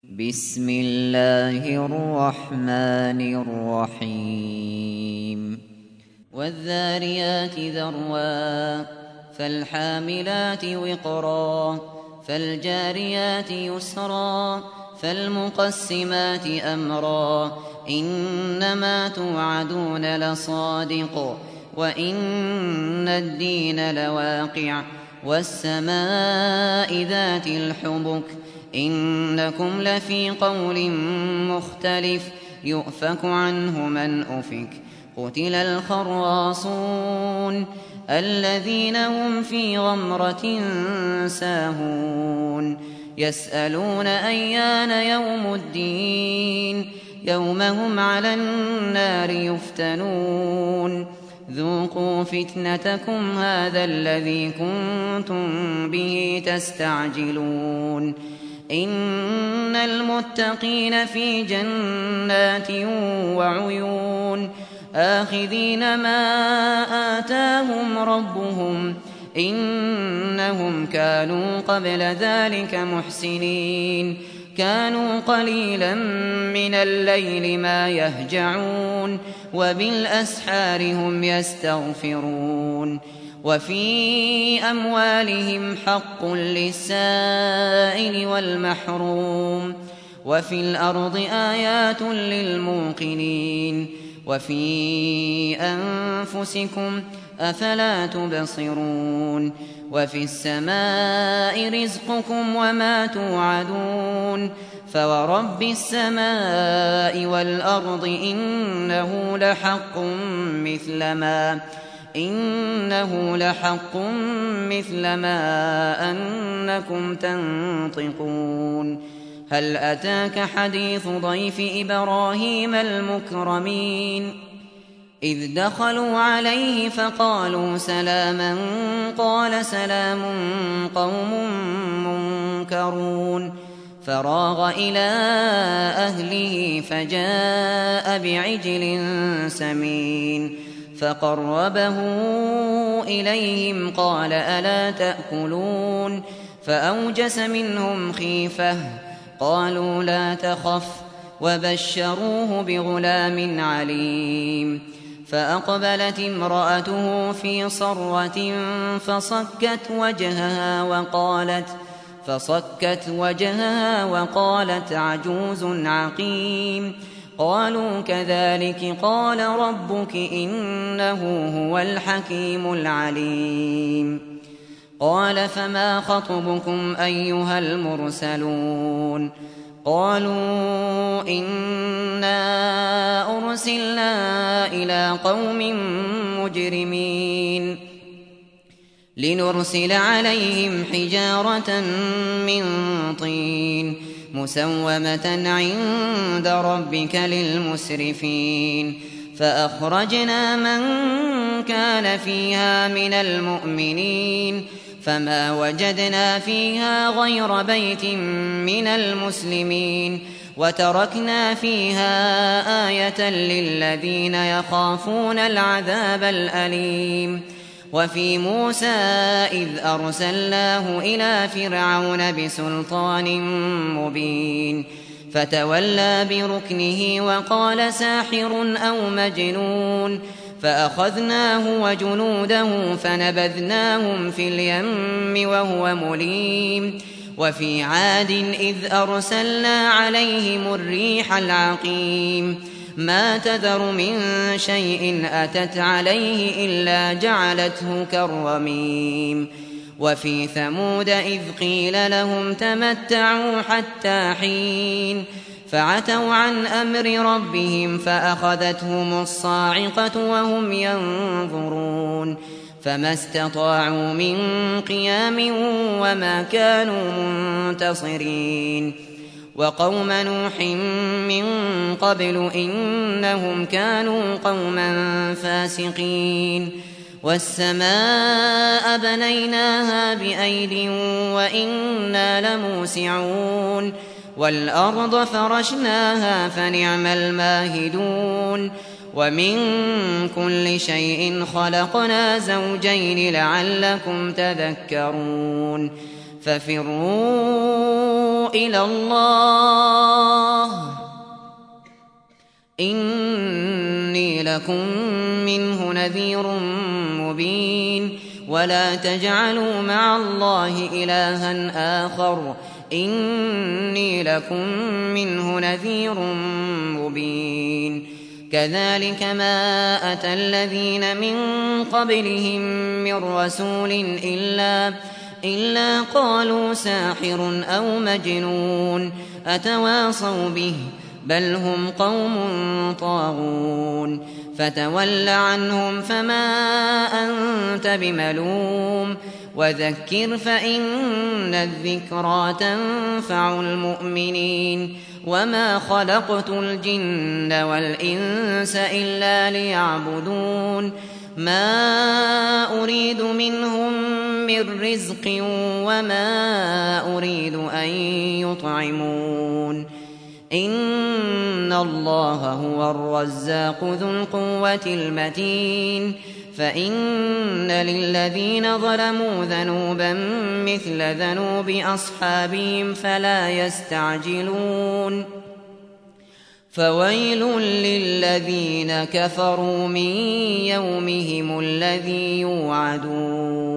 بسم الله الرحمن الرحيم والذاريات ذروا فالحاملات وقرا فالجاريات يسرا فالمقسمات أمرا إنما توعدون لصادق وإن الدين لواقع والسماء ذات الحبك إنكم لفي قول مختلف يؤفك عنه من أفك قتل الخراصون الذين هم في غمرة ساهون يسألون أيان يوم الدين يوم هم على النار يفتنون ذوقوا فتنتكم هذا الذي كنتم به تستعجلون إن المتقين في جنات وعيون آخذين ما آتاهم ربهم إنهم كانوا قبل ذلك محسنين كانوا قليلا من الليل ما يهجعون وبالأسحار هم يستغفرون وفي أموالهم حق للسائل والمحروم وفي الأرض آيات للموقنين وفي أنفسكم أفلا تبصرون وفي السماء رزقكم وما توعدون فورب السماء والأرض إنه لحق مثل ما أنكم تنطقون هل أتاك حديث ضيف إبراهيم المكرمين إذ دخلوا عليه فقالوا سلاما قال سلام قوم منكرون فراغ إلى أهله فجاء بعجل سمين فقربه إليهم قال ألا تأكلون فأوجس منهم خيفة قالوا لا تخف وبشروه بغلام عليم فأقبلت امرأته في صرة فصكت وجهها وقالت عجوز عقيم قالوا كذلك قال ربك إنه هو الحكيم العليم قال فما خطبكم أيها المرسلون قالوا إنا أرسلنا إلى قوم مجرمين لنرسل عليهم حجارة من طين مسومة عند ربك للمسرفين فأخرجنا من كان فيها من المؤمنين فما وجدنا فيها غير بيت من المسلمين وتركنا فيها آية للذين يخافون العذاب الأليم وفي موسى إذ أرسلناه إلى فرعون بسلطان مبين فتولى بركنه وقال ساحر أو مجنون فأخذناه وجنوده فنبذناهم في اليم وهو مليم وفي عاد إذ أرسلنا عليهم الريح العقيم ما تذر من شيء أتت عليه إلا جعلته كالرميم وفي ثمود إذ قيل لهم تمتعوا حتى حين فعتوا عن أمر ربهم فأخذتهم الصاعقة وهم ينظرون فما استطاعوا من قيام وما كانوا منتصرين وقوم نوح من قبل إنهم كانوا قوما فاسقين والسماء بنيناها بأيد وإنا لموسعون والأرض فرشناها فنعم الماهدون ومن كل شيء خلقنا زوجين لعلكم تذكرون ففروا إلى الله لكم منه نذير مبين ولا تجعلوا مع الله إلها آخر إني لكم منه نذير مبين كذلك ما أتى الذين من قبلهم من رسول إلا قالوا ساحر أو مجنون أتواصوا به بل هم قوم طاغون فتول عنهم فما أنت بملوم وذكر فإن الذكرى تنفع المؤمنين وما خلقت الجن والإنس إلا ليعبدون ما أريد منهم من رزق وما أريد أن يطعمون إن الله هو الرزاق ذو القوة المتين فإن للذين ظلموا ذنوبا مثل ذنوب أصحابهم فلا يستعجلون فويل للذين كفروا من يومهم الذي يوعدون